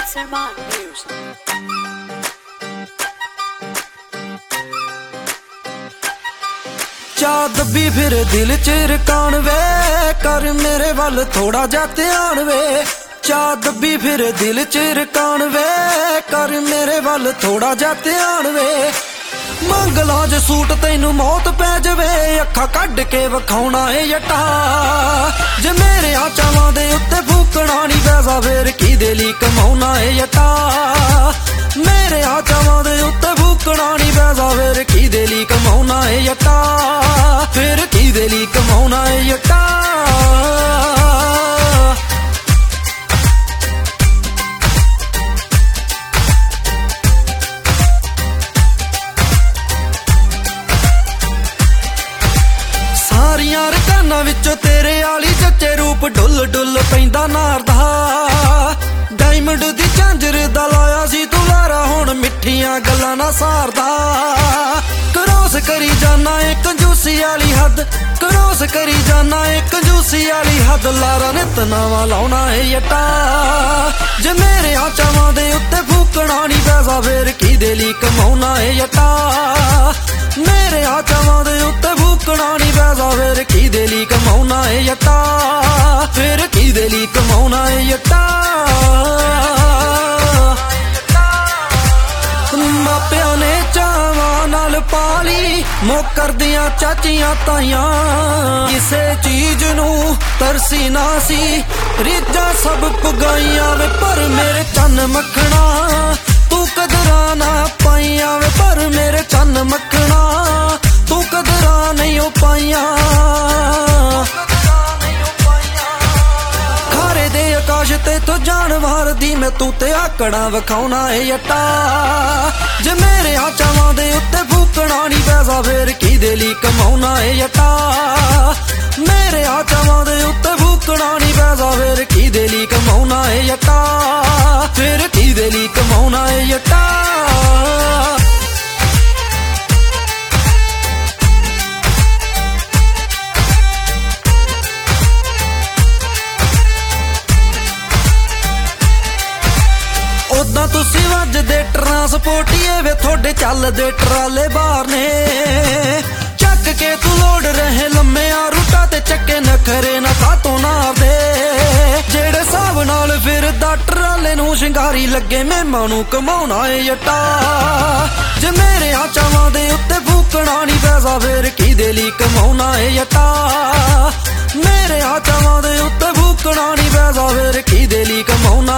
Sarman Music. ਚਾਹ ਦੱਬੀ ਫਿਰ ਦਿਲ ਚ ਰਕਾਨ ਵੇ, ਕਰ ਮੇਰੇ ਵੱਲ ਥੋੜਾ ਜਿਹਾ ਧਿਆਨ ਵੇ। ਚਾਹ ਦੱਬੀ ਫਿਰ ਦਿਲ ਚ ਰਕਾਨ ਵੇ, ਕਰ ਮੇਰੇ ਵੱਲ ਥੋੜਾ ਜਿਹਾ ਧਿਆਨ ਵੇ। ਮੰਗ ਲਾ ਜੇ ਸੂਟ ਤੈਨੂੰ ਮੌਤ ਪੈ ਜਾਵੇ, ਅੱਖਾਂ ਕੱਢ ਕੇ ਵਿਖਾਉਣਾ ਏ ਜੱਟਾ। ਜੇ ਮੇਰੇ ਆ ਚਾਵਾਂ ਦੇ ਉੱਤੇ ਫੂਕਣਾ ਨਹੀਂ ਪੈਸਾ, ਫੇਰ ਕਿਹਦੇ ਲਈ ਕਮਾਉਣਾ ਏ ਜੱਟਾ। ਮੇਰੇ ਆ ਚਾਵਾਂ ਦੇ ਉੱਤੇ ਫੂਕਣਾ ਨਹੀਂ ਪੈਸਾ, ਫੇਰ ਕਿਹਦੇ ਲਈ ਕਮਾਉਣਾ ਏ ਜੱਟਾ। ਫੇਰ ਕਿਹਦੇ ਲਈ ਕਮਾਉਣਾ ਏ ਜੱਟਾ। ਸਾਰੀਆਂ ਰਕਾਨਾਂ ਵਿੱਚੋਂ ਤੇਰੇ ਆਲੀ ਚੱਚੇ ਰੂਪ ਡੁੱਲ ਡੁੱਲ ਪੈਂਦਾ ਨਾਰਦਾ। ਡਾਇਮੰਡ ਦੀ ਝਾਂਜਰ ਦਾ ਲਾਇਆ ਸੀ ਤੂੰ ਲਾਰਾ, ਹੁਣ ਮਿੱਠੀਆਂ ਗੱਲਾਂ ਨਾ ਸਾਰਦਾ। ਕਰੋਸ ਕਰੀ ਜਾਨਾ ਏ ਕੰਜੂਸੀ ਵਾਲੀ ਹੱਦ, ਕਰੋਸ ਕਰੀ ਜਾਨਾ ਏ ਕੰਜੂਸੀ ਵਾਲੀ ਹੱਦ। ਲਾਰਾ ਨਿਤ ਨਵਾਂ ਲਾਉਣਾ ਏ ਜੱਟਾ। ਜੇ ਮੇਰੇ ਆ ਚਾਵਾਂ ਦੇ ਉੱਤੇ ਫੂਕਣਾ ਨਹੀਂ ਪੈਸਾ, ਫੇਰ ਕਿਹਦੇ ਲਈ ਕਮਾਉਣਾ ਏ ਜੱਟਾ। ਮੇਰੇ ਆ ਚਾਵਾਂ ਦੇ ਉੱਤੇ ਫੂਕਣਾ ਨਹੀਂ ਪੈਸਾ, ਫੇਰ ਕਿਹਦੇ ਲਈ ਕਮਾਉਣਾ ਏ ਜੱਟਾ। ਫੇਰ ਕਿਹਦੇ ਲਈ ਕਮਾਉਣਾ ਏ ਜੱਟਾ। ਮਾਪਿਆਂ ਨੇ ਚਾਵਾਂ ਨਾਲ ਪਾਲੀ, ਮੁੱਕਰਦੀਆਂ ਚਾਚੀਆਂ ਤਾਈਆਂ। ਕਿਸੇ ਚੀਜ਼ ਨੂੰ ਤਰਸੀ ਨਾ ਸੀ, ਰੀਝਾਂ ਸਭ ਪੁਗਾਈਆਂ ਵੇ। ਪਰ ਮੇਰੇ ਚੰਨ ਮੱਖਣਾ ਤੂੰ ਕਦਰਾਂ ਨਾ ਪਾਈਆਂ ਵੇ। ਪਰ ਮੇਰੇ ਚੰਨ ਮੱਖਣਾ ਤੂੰ ਕਦਰਾਂ ਨਹੀਂ ਉਹ ਪਾਈਆਂ। ਖਾਰੇ ਦੇ ਆਕਾਸ਼ ਤੇ ਤੂੰ ਜਾਨਵਰ ਦੀ, ਮੈਂ ਤੂੰ ਤੇ ਆਕੜਾਂ ਵਿਖਾਉਣਾ ਏ ਜੱਟਾ। ਜੇ ਮੇਰੇ ਆ ਚਾਵਾਂ ਦੇ ਉੱਤੇ ਫੂਕਣਾ ਨਹੀਂ ਪੈਸਾ, ਫੇਰ ਕਿਹਦੇ ਲਈ ਕਮਾਉਣਾ ਏ ਜੱਟਾ। ਮੇਰੇ ਆ ਚਾਵਾਂ ਦੇ ਉੱਤੇ ਫੂਕਣਾ ਨਹੀਂ ਪੈਸਾ, ਫੇਰ ਕਿਹਦੇ ਲਈ ਕਮਾਉਣਾ ਏ ਜੱਟਾ। ਫੇਰ ਕਿਹਦੇ ਲਈ ਕਮਾਉਣਾ ਏ ਜੱਟਾ। ਉਦਾਂ ਤੁਸੀਂ ਵੱਜਦੇ ਟਰਾਂਸਪੋਰਟੀਏ ਵੇ, ਤੁਹਾਡੇ ਚੱਲਦੇ ਟਰਾਲੇ ਬਾਹਰ ਨੇ। ਚੱਕ ਕੇ ਤੂੰ ਲੋੜ ਰਹੇ ਲੰਮਿਆਂ ਰੂਟਾਂ ਤੇ, ਚੱਕੇ ਨਖਰੇ ਨਾ ਕਾਤੋਂ ਨਾਰਦੇ। ਜਿਹੜੇ ਹਿਸਾਬ ਨਾਲ ਫਿਰਦਾ ਟਰਾਲੇ ਨੂੰ ਸ਼ਿੰਗਾਰੀ ਲੱਗੇ, ਮਹਿਮਾਂ ਨੂੰ ਕਮਾਉਣਾ ਏ ਜੱਟਾ। ਜੇ ਮੇਰੇ ਆ ਚਾਵਾਂ ਦੇ ਉੱਤੇ ਫੂਕਣਾ ਨਹੀਂ ਪੈਸਾ, ਫੇਰ ਕਿਹਦੇ ਲਈ ਕਮਾਉਣਾ ਏ ਜੱਟਾ। ਮੇਰੇ ਆ ਚਾਵਾਂ ਦੇ ਉੱਤੇ ਫੂਕਣਾ ਨਹੀਂ ਪੈਸਾ, ਫੇਰ ਕਿਹਦੇ ਲਈ ਕਮਾਉਣਾ